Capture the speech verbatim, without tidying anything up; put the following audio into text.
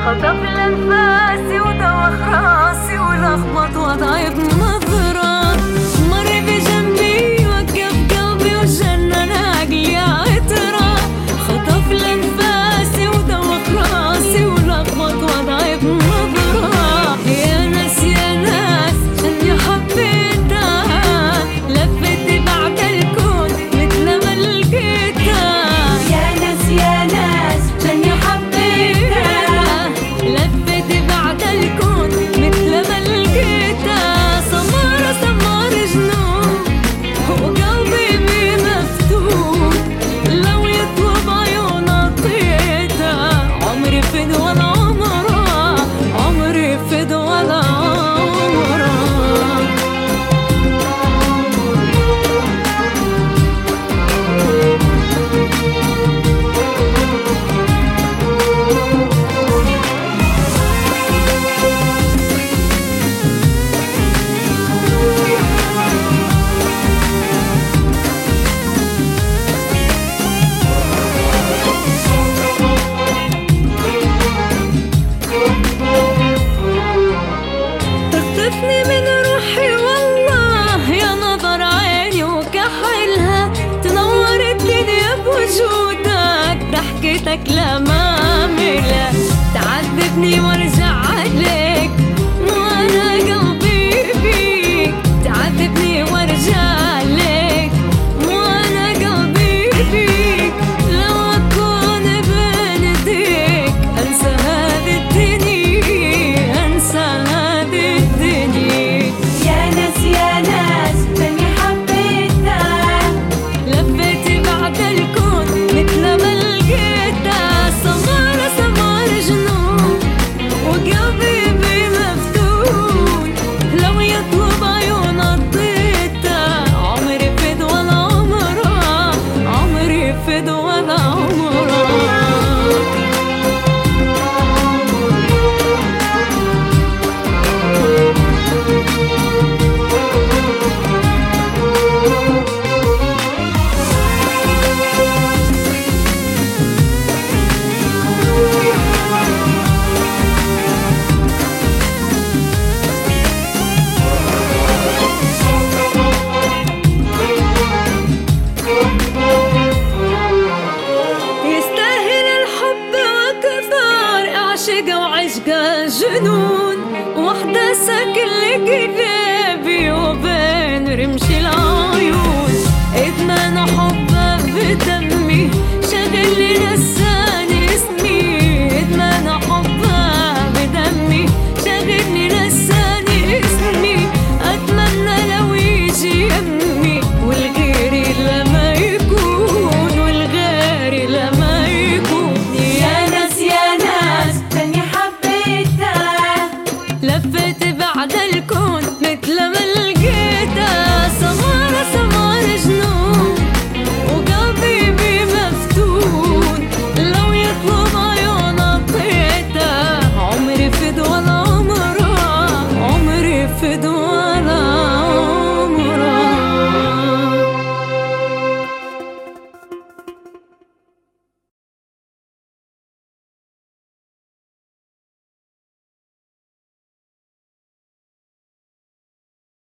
خطف لأنفاسي ودوخ راسي ولخبط وضعي بنظرة، مر بجنبي وقف قلبي وجنن عقلي عطرة، خطف لأنفاسي ودوخ راسي ولخبط وضعي بنظرة. يا ناس يا ناس اني حبيتها، لفت بعد الكون مثل ما لقيتها. يا ناس يا ناس اني حبيتها، لفت بعد الكون مثل ما لقيتها. سمارة سمار جنون وقلبي بيه مفتون، لو يطلب عيون اعطيتها. عمري فد ولا عمرها، عمري فد ولا عمرها. تخطفني من روحي والله يا نظر عيني وكحلها، تنور الدنيا بوجودك، ضحكتك لا ماملة تعذبني وارجع عليك وانا قلبي فيك. تعذبني وارجع عليك وانا قلبي فيك. لو اكون بين ايديك انسى هذه الدنيا، انسى هذه الدنيا. يا ناس يا ناس اني حبيتها، لفيت بعد الكون مثل ما لقيتها. سمارة سمار جنون وقلبي بيه مفتون، لو يطلب عيون اعطيتها. عمري فد ولا عمرها، عمري فد ولا عمرها. يستاهل الحب وكثار، اعشق وعشقه جنون، وحدة ساكن لقلبي وبين رمش العيون. ادمان حبه بدمي شغل لي نسى